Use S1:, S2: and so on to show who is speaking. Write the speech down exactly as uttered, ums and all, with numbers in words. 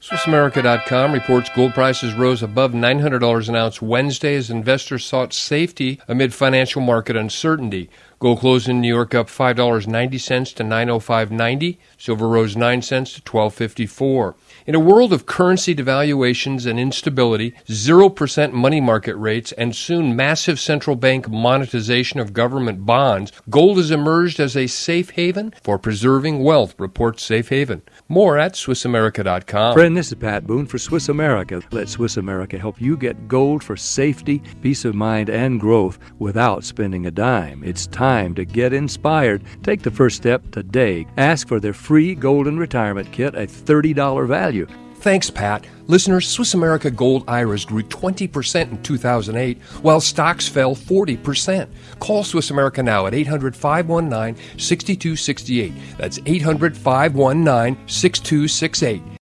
S1: Swiss America dot com reports gold prices rose above nine hundred dollars an ounce Wednesday as investors sought safety amid financial market uncertainty. Gold closed in New York up five dollars and ninety cents to nine oh five ninety. Silver rose nine cents to twelve fifty-four. In a world of currency devaluations and instability, zero percent money market rates, and soon massive central bank monetization of government bonds, gold has emerged as a safe haven for preserving wealth, reports Safe Haven. More at Swiss America dot com.
S2: Friend, this is Pat Boone for Swiss America. Let Swiss America help you get gold for safety, peace of mind, and growth without spending a dime. It's time to get inspired. Take the first step today. Ask for their free Golden Retirement Kit, a thirty dollars value.
S1: Thanks, Pat. Listeners, Swiss America Gold I R As grew twenty percent in two thousand eight, while stocks fell forty percent. Call Swiss America now at eight hundred, five one nine, six two six eight. That's eight hundred, five one nine, six two six eight.